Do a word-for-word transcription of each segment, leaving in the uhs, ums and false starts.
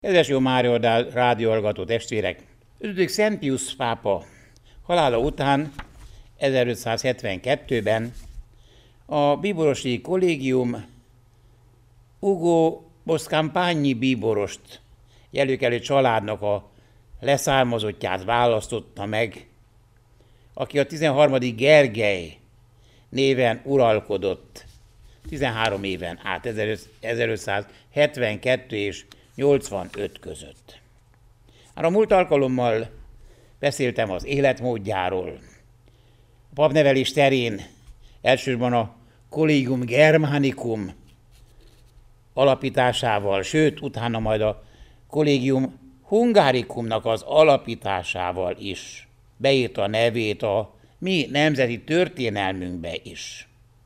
Kedves jó Mária rádióhallgató testvérek! ötödik Szent Piusz pápa halála után ezerötszázhetvenkettőben a bíborosi kollégium Ugo Boscampagni bíborost, előkelő családnak a leszármazottját választotta meg, aki a tizenharmadik Gergely néven uralkodott tizenhárom éven át, ezerötszázhetvenkettő és nyolcvanöt között. Már a múlt alkalommal beszéltem az életmódjáról. A papnevelés terén elsősorban a Collegium Germanicum alapításával, sőt, utána majd a Collegium Hungaricumnak az alapításával is beírta a nevét a mi nemzeti történelmünkbe is.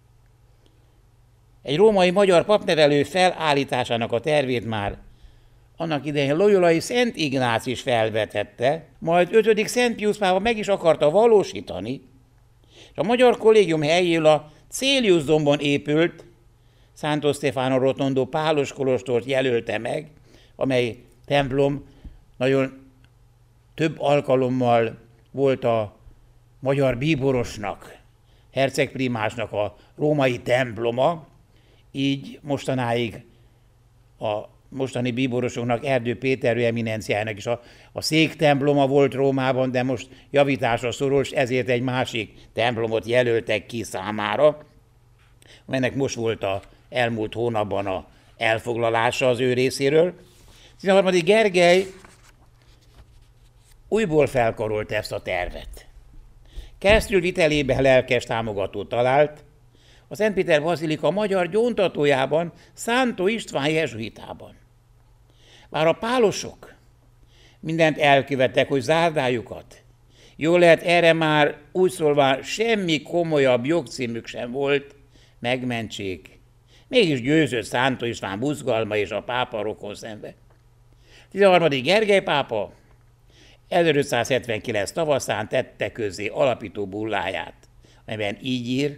Egy római magyar papnevelő felállításának a tervét már annak idején loyolai Szent Ignác is felvetette, majd ötödik Szent Piusz pápa meg is akarta valósítani, és a Magyar Kollégium helyéül a Célius dombon épült Santo Stefano Rotondo pálos kolostort jelölte meg, amely templom nagyon több alkalommal volt a magyar bíborosnak, hercegprimásnak a római temploma, így mostanáig a mostani bíborosoknak, Erdő Péter eminenciájának is a, a széktemploma volt Rómában, de most javításra szorul, és ezért egy másik templomot jelöltek ki számára, amelynek most volt a elmúlt hónapban a elfoglalása az ő részéről. tizenharmadik Gergely újból felkarolt ezt a tervet. Keresztülvitelében lelkes támogatót talált a Szent Péter Bazilika magyar gyóntatójában, Szántó István jezsuitában. Bár a pálosok mindent elkövettek, hogy zárdáljukat, jól lehet, erre már úgy szólván semmi komolyabb jogcímük sem volt, megmentsék. Mégis győzött Szántó István buzgalma és a pápa rokon szembe. tizenharmadik Gergely pápa ezerötszázhetvenkilenc tavaszán tette közzé alapító bulláját, amelyben így ír: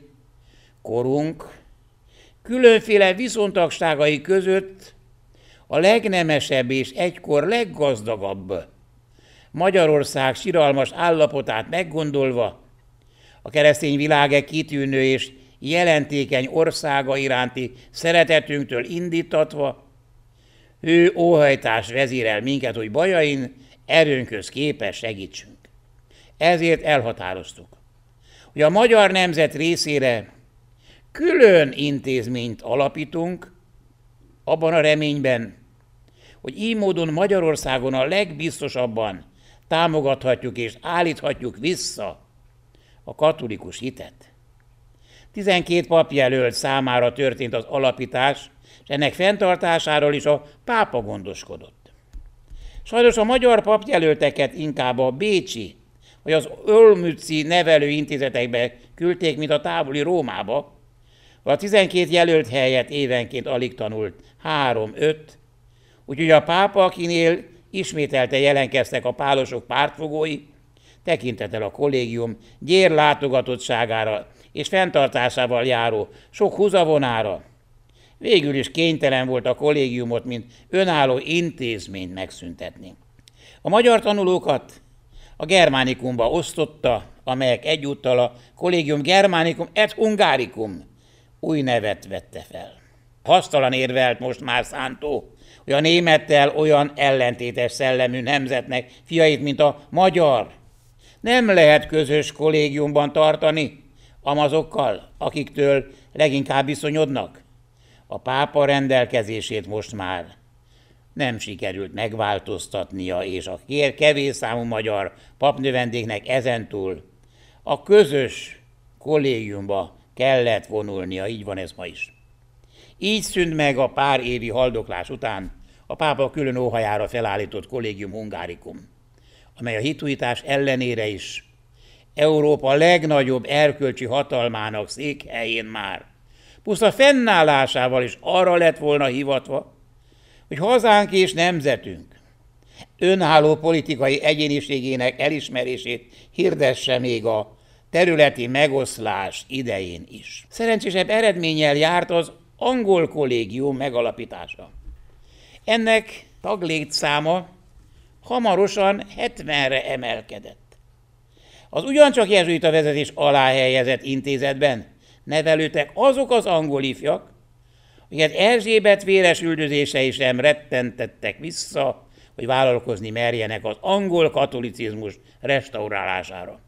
korunk különféle viszontagságai között a legnemesebb és egykor leggazdagabb Magyarország siralmas állapotát meggondolva, a keresztény világ kitűnő és jelentékeny országa iránti szeretetünktől indítatva, ő óhajtás vezérel minket, hogy bajain erőnkhöz képes segítsünk. Ezért elhatároztuk, hogy a magyar nemzet részére külön intézményt alapítunk, abban a reményben, hogy így módon Magyarországon a legbiztosabban támogathatjuk és állíthatjuk vissza a katolikus hitet. tizenkét papjelölt számára történt az alapítás, és ennek fenntartásáról is a pápa gondoskodott. Sajnos a magyar papjelölteket inkább a bécsi vagy az olmützi nevelőintézetekbe küldték, mint a távoli Rómába, a tizenkét jelölt helyet évenként alig tanult három-öt, úgyhogy a pápa, akinél ismételte jelentkeztek a pálosok pártfogói, tekintettel a kollégium gyér látogatottságára és fenntartásával járó sok húzavonára, végül is kénytelen volt a kollégiumot, mint önálló intézményt megszüntetni. A magyar tanulókat a Germanicumba osztotta, amelyek egyúttal a Collegium Germanicum et Hungaricum új nevet vette fel. Hasztalan érvelt most már Szántó, hogy a némettel olyan ellentétes szellemű nemzetnek fiait, mint a magyar, nem lehet közös kollégiumban tartani amazokkal, akiktől leginkább viszonyodnak. A pápa rendelkezését most már nem sikerült megváltoztatnia, és a kevés számú magyar papnövendéknek ezentúl a közös kollégiumba kellett vonulnia, így van ez ma is. Így szűnt meg a pár évi haldoklás után a pápa külön óhajára felállított Collegium Hungaricum, amely a hitújítás ellenére is Európa legnagyobb erkölcsi hatalmának székhelyén már puszta fennállásával is arra lett volna hivatva, hogy hazánk és nemzetünk önálló politikai egyéniségének elismerését hirdesse még a területi megoszlás idején is. Szerencsésebb eredménnyel járt az angol kollégium megalapítása. Ennek taglétszáma hamarosan hetvenre emelkedett. Az ugyancsak jezsuita vezetés alá helyezett intézetben nevelődtek azok az angol ifjak, akiket Erzsébet véres üldözései sem rettentettek vissza, hogy vállalkozni merjenek az angol katolicizmus restaurálására.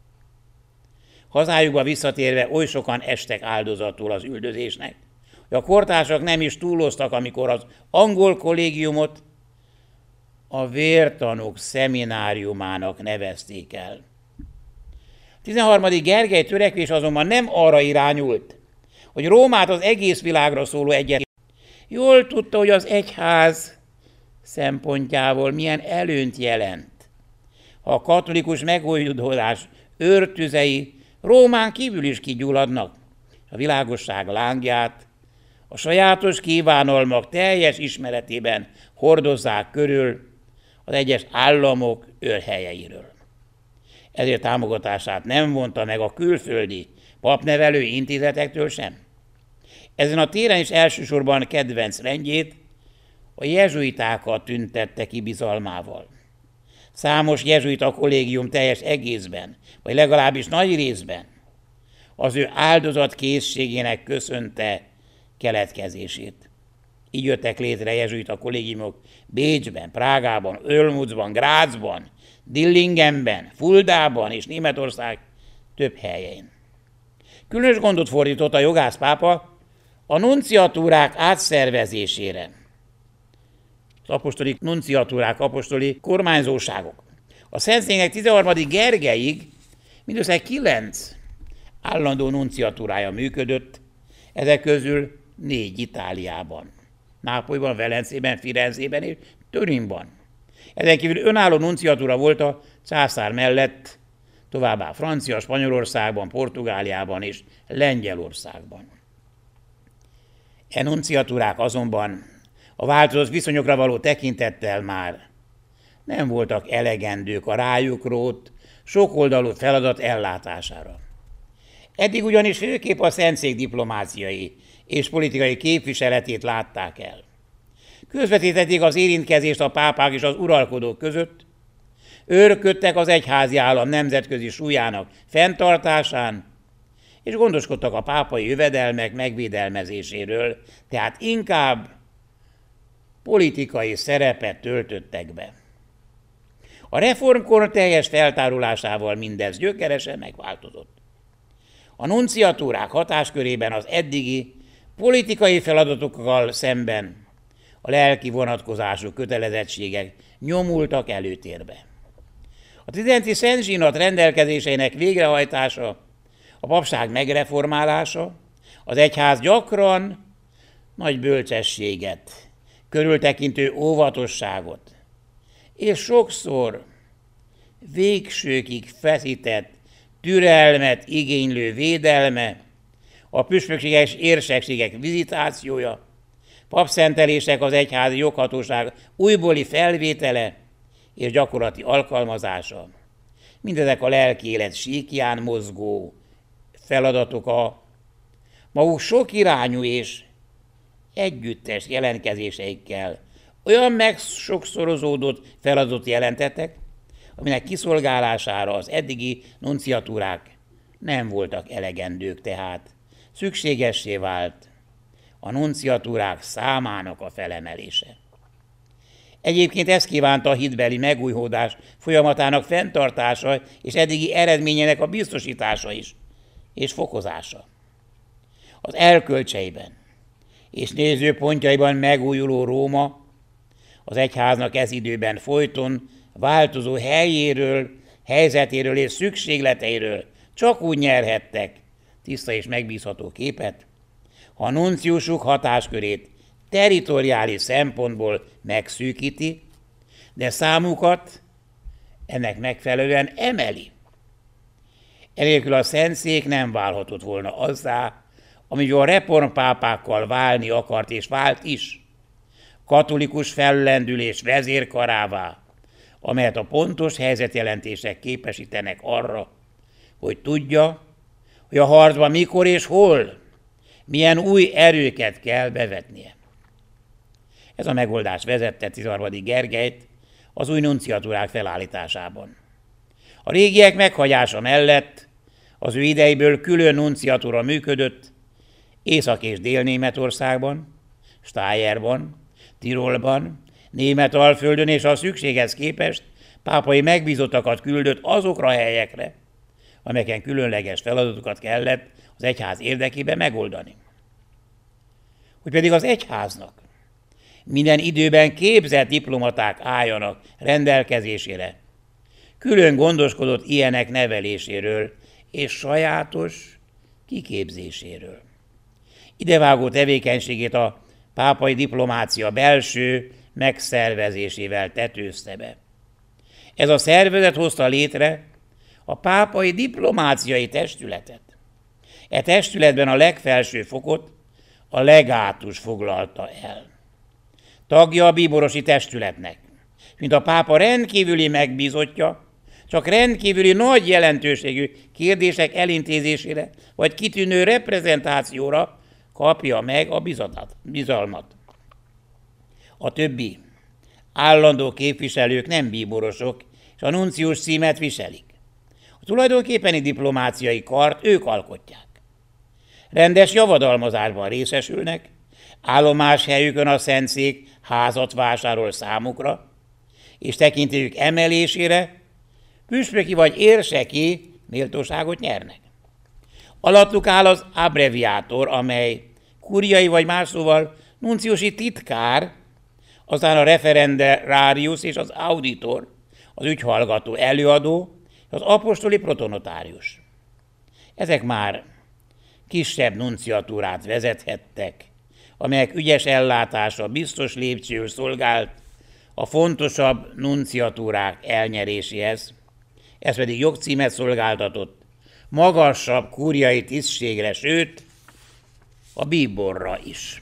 Hazájukba visszatérve oly sokan estek áldozatul az üldözésnek, hogy a kortársak nem is túloztak, amikor az angol kollégiumot a vértanúk szemináriumának nevezték el. tizenharmadik Gergely törekvés azonban nem arra irányult, hogy Rómát az egész világra szóló egyet. Jól tudta, hogy az egyház szempontjából milyen előnyt jelent, ha a katolikus megújulás őrtüzei Rómán kívül is kigyulladnak, a világosság lángját a sajátos kívánalmak teljes ismeretében hordozzák körül az egyes államok őrhelyeiről. Ezért támogatását nem vonta meg a külföldi papnevelő intézetektől sem. Ezen a téren is elsősorban kedvenc rendjét, a jezsuitákat tüntette ki bizalmával. Számos jezsuita kollégium teljes egészben, vagy legalábbis nagy részben az ő áldozatkészségének köszönte keletkezését. Így jöttek létre jezsuita kollégiumok Bécsben, Prágában, Olmützban, Grazban, Dillingenben, Fuldában és Németország több helyén. Különös gondot fordított a jogász pápa a nunciatúrák átszervezésére. Az apostoli nunciatúrák, apostoli kormányzóságok. A Szentszéknek tizenharmadik Gergelyig mindössze kilenc állandó nunciatúrája működött, ezek közül négy Itáliában, Nápolyban, Velencében, Firenzében és Turinban. Ezen kívül önálló nunciatúra volt a császár mellett, továbbá Francia, Spanyolországban, Portugáliában és Lengyelországban. E nunciatúrák azonban a változott viszonyokra való tekintettel már nem voltak elegendők a rájuk rótt sokoldalú feladat ellátására. Eddig ugyanis főképp a Szentszék diplomáciai és politikai képviseletét látták el. Közvetítették az érintkezést a pápák és az uralkodók között, őrködtek az egyházi állam nemzetközi súlyának fenntartásán, és gondoskodtak a pápai jövedelmek megvédelmezéséről, tehát inkább politikai szerepet töltöttek be. A reformkor teljes feltárulásával mindez gyökeresen megváltozott. A nunciatúrák hatáskörében az eddigi politikai feladatokkal szemben a lelki vonatkozású kötelezettségek nyomultak előtérbe. A tridenti Szent Zsinat rendelkezéseinek végrehajtása, a papság megreformálása, az egyház gyakran nagy bölcsességet, körültekintő óvatosságot, és sokszor végsőkig feszített türelmet igénylő védelme, a püspökségek és érsekségek vizitációja, papszentelések az egyházi joghatóság újbóli felvétele és gyakorlati alkalmazása. Mindezek a lelki élet síkján mozgó feladatok a maguk sokirányú és együttes jelentkezéseikkel olyan megsokszorozódott feladatot jelentettek, aminek kiszolgálására az eddigi nunciatúrák nem voltak elegendők, tehát szükségessé vált a nunciatúrák számának a felemelése. Egyébként ezt kívánta a hitbeli megújulás folyamatának fenntartása és eddigi eredményének a biztosítása is, és fokozása. Az erkölcseiben és nézőpontjaiban megújuló Róma az egyháznak ez időben folyton változó helyéről, helyzetéről és szükségleteiről csak úgy nyerhettek tiszta és megbízható képet, ha a nunciusuk hatáskörét territoriális szempontból megszűkíti, de számukat ennek megfelelően emeli. Enélkül a Szentszék nem válhatott volna azzá, amivel a reformpápákkal válni akart és vált is, katolikus fellendülés vezérkarává, amelyet a pontos helyzetjelentések képesítenek arra, hogy tudja, hogy a harcban mikor és hol, milyen új erőket kell bevetnie. Ez a megoldás vezette tizenharmadik Gergelyt az új nunciatúrák felállításában. A régiek meghagyása mellett az ő idejéből külön nunciatúra működött Észak- és Dél-Németországban, Stájerban, Tirolban, Németalföldön, és a szükséghez képest pápai megbízottakat küldött azokra a helyekre, amelyeken különleges feladatokat kellett az egyház érdekében megoldani. Hogy pedig az egyháznak minden időben képzett diplomaták álljanak rendelkezésére, külön gondoskodott ilyenek neveléséről és sajátos kiképzéséről. Idevágó tevékenységét a pápai diplomácia belső megszervezésével tetőzte be. Ez a szervezet hozta létre a pápai diplomáciai testületet. E testületben a legfelső fokot a legátus foglalta el. Tagja a bíborosi testületnek, mint a pápa rendkívüli megbízottja, csak rendkívüli nagy jelentőségű kérdések elintézésére vagy kitűnő reprezentációra kapja meg a bizalmat. A többi állandó képviselők nem bíborosok, és a nuncius címet viselik. A tulajdonképpeni diplomáciai kart ők alkotják. Rendes javadalmazásban részesülnek, állomáshelyükön a szentszék házat vásárol számukra, és tekintélyük emelésére püspöki vagy érseki méltóságot nyernek. Alattuk áll az abbreviátor, amely kuriai vagy más szóval nunciusi titkár, aztán a referendarius és az auditor, az ügyhallgató előadó, az apostoli protonotárius. Ezek már kisebb nunciatúrát vezethettek, amelyek ügyes ellátása biztos lépcsős szolgált a fontosabb nunciatúrák elnyeréséhez, ez pedig jogcímet szolgáltatott magasabb kúriai tisztségre, sőt a bíborra is.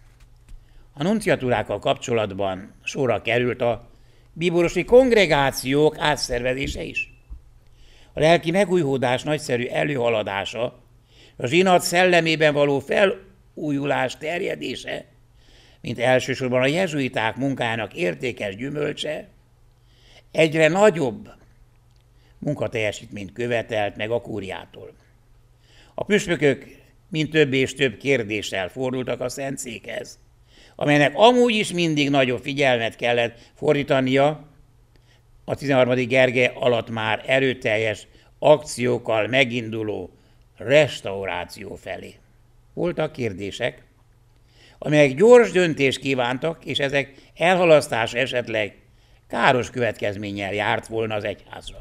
A nunciatúrákkal kapcsolatban sorra került a bíborosi kongregációk átszervezése is. A lelki megújulás nagyszerű előhaladása, a zsinat szellemében való felújulás terjedése, mint elsősorban a jezsuiták munkájának értékes gyümölcse, egyre nagyobb munkateljesítményt követelt meg a kúriától. A püspökök mind több és több kérdéssel fordultak a szentszékhez, amelynek amúgy is mindig nagyobb figyelmet kellett fordítania a tizenharmadik Gergely alatt már erőteljes akciókkal meginduló restauráció felé. Voltak kérdések, amelyek gyors döntést kívántak, és ezek elhalasztása esetleg káros következménnyel járt volna az egyházra.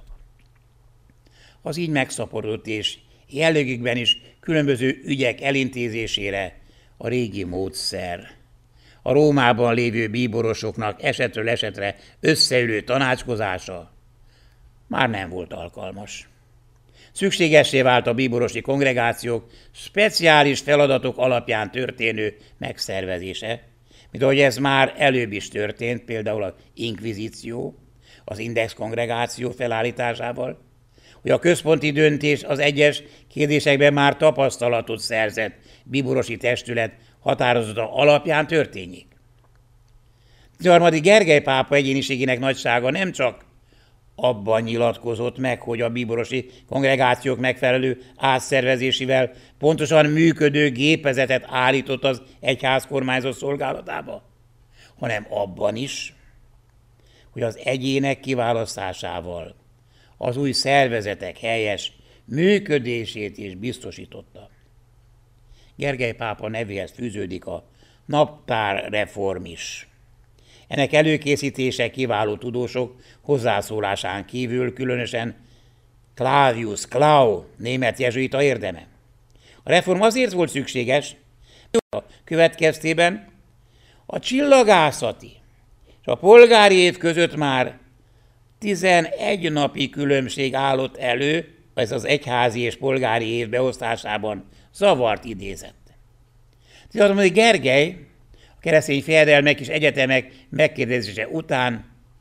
Az így megszaporodott és jellegükben is különböző ügyek elintézésére a régi módszer, a Rómában lévő bíborosoknak esetről esetre összeülő tanácskozása már nem volt alkalmas. Szükségessé vált a bíborosi kongregációk speciális feladatok alapján történő megszervezése, mint ahogy ez már előbb is történt, például az inkvizíció, az index kongregáció felállításával, hogy a központi döntés az egyes kérdésekben már tapasztalatot szerzett bíborosi testület határozata alapján történjék. tizenharmadik Gergely pápa egyéniségének nagysága nem csak abban nyilatkozott meg, hogy a bíborosi kongregációk megfelelő átszervezésével pontosan működő gépezetet állított az egyházkormányzat szolgálatába, hanem abban is, hogy az egyének kiválasztásával az új szervezetek helyes működését is biztosította. Gergely pápa nevéhez fűződik a naptárreform is. Ennek előkészítése kiváló tudósok hozzászólásán kívül különösen Clavius Clau német jezsuita érdeme. A reform azért volt szükséges, a következtében a csillagászati és a polgári év között már tizenegy napi különbség állott elő, ez az egyházi és polgári év beosztásában zavart idézett. tizenharmadik Gergely a keresztény fejedelmek és egyetemek megkérdezése után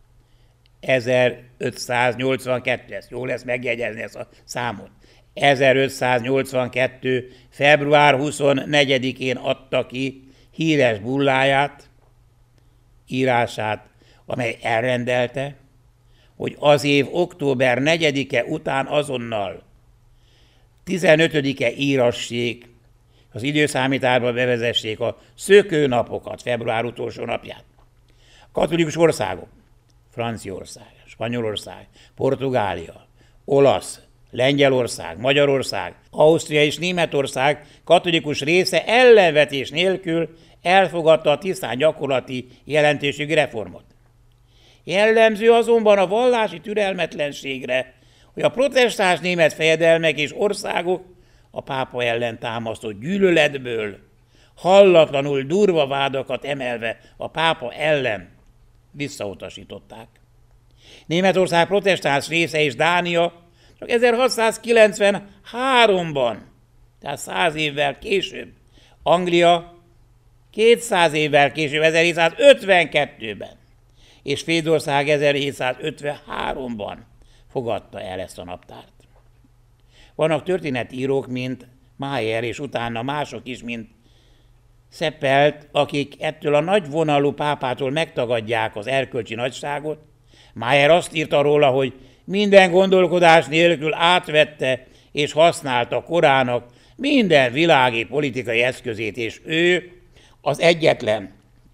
ezerötszáznyolcvankettő, ezt jó lesz megjegyezni ezt a számot, ezerötszáznyolcvankettő. február huszonnegyedikén adta ki híres bulláját, írását, amely elrendelte, hogy az év október negyedike után azonnal tizenötödike írassék, az időszámításba bevezessék a szökőnapokat, február utolsó napját. A katolikus országok, Franciaország, Spanyolország, Portugália, Olasz, Lengyelország, Magyarország, Ausztria és Németország katolikus része ellenvetés nélkül elfogadta a tisztán gyakorlati jelentőségű reformot. Jellemző azonban a vallási türelmetlenségre, hogy a protestáns német fejedelmek és országok a pápa ellen támasztott gyűlöletből hallatlanul durva vádakat emelve a pápa ellen visszautasították. Németország protestáns része és Dánia csak ezerhatszázkilencvenháromban, tehát száz évvel később, Anglia kétszáz évvel később, ezerhétszázötvenkettőben, és Svédország ezerhétszázötvenháromban fogadta el ezt a naptárt. Vannak történetírók, mint Mayer, és utána mások is, mint Seppelt, akik ettől a nagyvonalú pápától megtagadják az erkölcsi nagyságot. Mayer azt írta róla, hogy minden gondolkodás nélkül átvette és használta korának minden világi politikai eszközét, és ő az egyetlen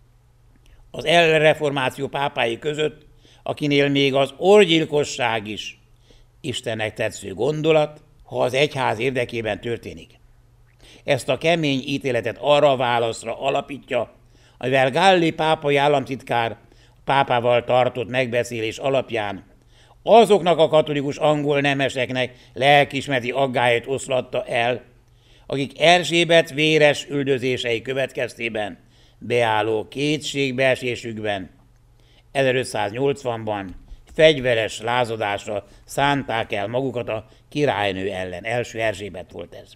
az elreformáció pápái között, akinél még az orgyilkosság is Istennek tetsző gondolat, ha az egyház érdekében történik. Ezt a kemény ítéletet arra a válaszra alapítja, amivel Galli pápai államtitkár pápával tartott megbeszélés alapján azoknak a katolikus angol nemeseknek lelkiismereti aggályait oszlatta el, akik Erzsébet véres üldözései következtében beálló kétségbeesésükben ezerötszáznyolcvanban fegyveres lázadásra szánták el magukat a királynő ellen. Első Erzsébet volt ez.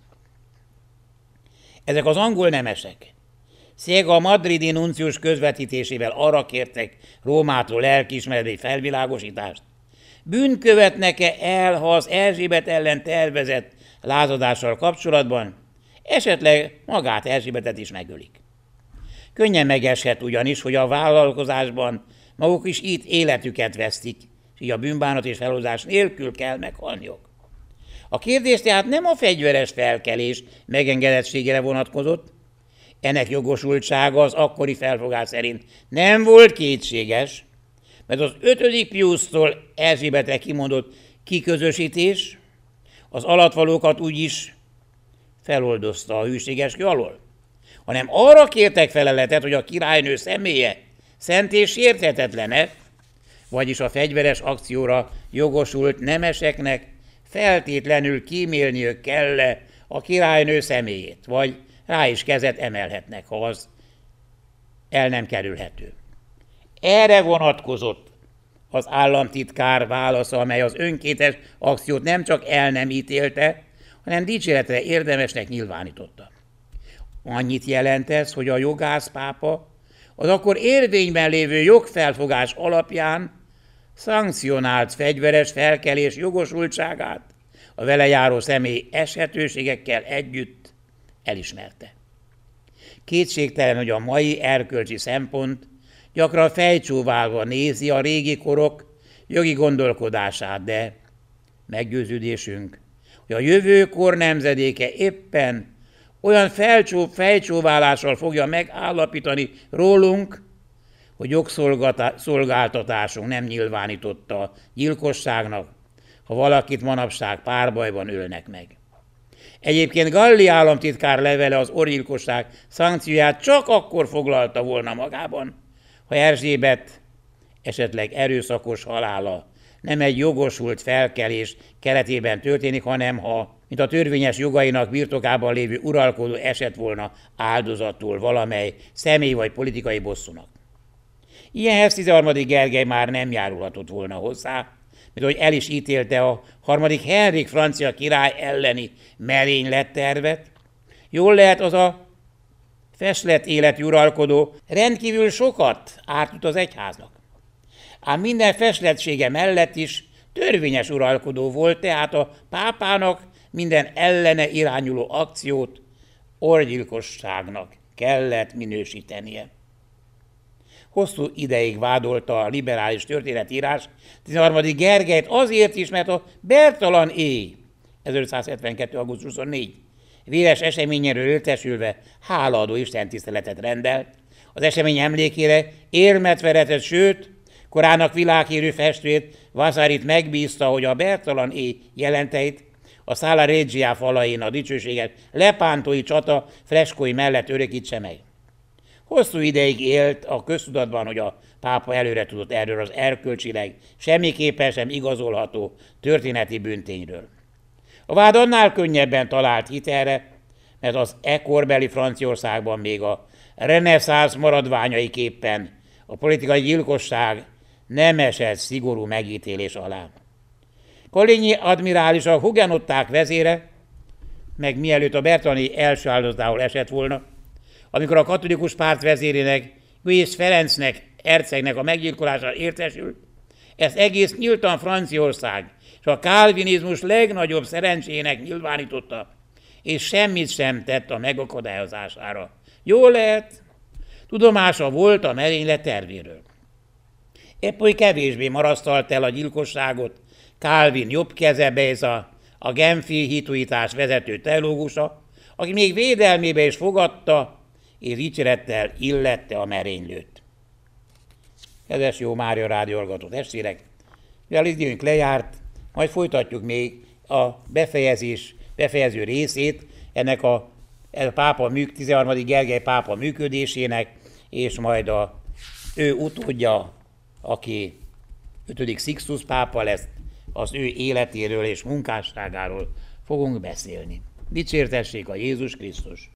Ezek az angol nemesek Széga a madridi nuncius közvetítésével arra kértek Rómától lelkiismereti felvilágosítást. Bűn követnek-e el, ha az Erzsébet ellen tervezett lázadással kapcsolatban esetleg magát Erzsébetet is megölik. Könnyen megeshet ugyanis, hogy a vállalkozásban maguk is itt életüket vesztik, és így a bűnbánat és feloldás nélkül kell meghalniuk. A kérdés tehát nem a fegyveres felkelés megengedettségére vonatkozott, ennek jogosultsága az akkori felfogás szerint nem volt kétséges, mert az ötödik Piusztól Erzsébetre kimondott kiközösítés az alattvalókat úgyis feloldozta a hűségeskü alól, hanem arra kértek feleletet, hogy a királynő személye szent és sérthetetlene, vagyis a fegyveres akcióra jogosult nemeseknek feltétlenül kímélniük kell a királynő személyét, vagy rá is kezet emelhetnek, ha az el nem kerülhető. Erre vonatkozott az államtitkár válasza, amely az önkéntes akciót nem csak el nem ítélte, hanem dicséretre érdemesnek nyilvánította. Annyit jelent ez, hogy a jogászpápa az akkor érvényben lévő jogfelfogás alapján szankcionált fegyveres felkelés jogosultságát a vele járó személy eshetőségekkel együtt elismerte. Kétségtelen, hogy a mai erkölcsi szempont gyakran fejcsóválva nézi a régi korok jogi gondolkodását, de meggyőződésünk, hogy a jövő kor nemzedéke éppen olyan felcsó, fejcsóválással fogja megállapítani rólunk, hogy jogszolgáltatásunk nem nyilvánította gyilkosságnak, ha valakit manapság párbajban ölnek meg. Egyébként Galli államtitkár levele az orgyilkosság szankcióját csak akkor foglalta volna magában, ha Erzsébet esetleg erőszakos halála nem egy jogosult felkelés keretében történik, hanem ha, mint a törvényes jogainak birtokában lévő uralkodó esett volna áldozatul valamely személy vagy politikai bosszúnak. Ilyenhez tizenharmadik Gergely már nem járulhatott volna hozzá, mint hogy el is ítélte a harmadik Henrik francia király elleni merénylettervet. Jól lehet, az a feslet életű uralkodó rendkívül sokat ártott az egyháznak. Ám minden feslettsége mellett is törvényes uralkodó volt, tehát a pápának minden ellene irányuló akciót orgyilkosságnak kellett minősítenie. hosszú ideig vádolta a liberális történetírás tizenharmadik Gergelyt azért is, mert a Bertalan éj ezerötszázhetvenkettő. augusztus huszonnégy véres eseményéről értesülve hálaadó istentiszteletet rendelt, az esemény emlékére érmet veretett, sőt, korának világhírű festőjét, Vasarit megbízta, hogy a Bertalan éj jelenteit a Sala Regia falain a dicsőséges lepántói csata freskói mellett örökítse meg. Hosszú ideig élt a köztudatban, hogy a pápa előre tudott erről az erkölcsileg semmiképpen sem igazolható történeti bűntényről. A vád annál könnyebben talált hitelre, mert az ekkorbeli Franciaországban még a reneszánsz maradványaiképpen a politikai gyilkosság nem esett szigorú megítélés alá. Coligny admirális, a hugenották vezére, meg mielőtt a Bertalani első áldozatául esett volna, amikor a katolikus párt vezérének, Louis Ferencnek, hercegnek a meggyilkolására értesült, ezt egész nyíltan Franciaország és a kálvinizmus legnagyobb szerencsének nyilvánította, és semmit sem tett a megakadályozására. Jól lehet, tudomása volt a merénylet tervéről. Épp oly kevésbé marasztalt el a gyilkosságot Calvin jobb kezebe, ez a, a genfi hituitás vezető teológusa, aki még védelmébe is fogadta, és dicsérettel illette a merénylőt. Kedves jó Mária rádió hallgató testvérek, mivel időnk lejárt, majd folytatjuk még a befejezés, befejező részét ennek a, a pápa, tizenharmadik Gergely pápa működésének, és majd a ő utódja, aki ötödik Sixtus pápa lesz, az ő életéről és munkásságáról fogunk beszélni. Dicsértessék a Jézus Krisztus!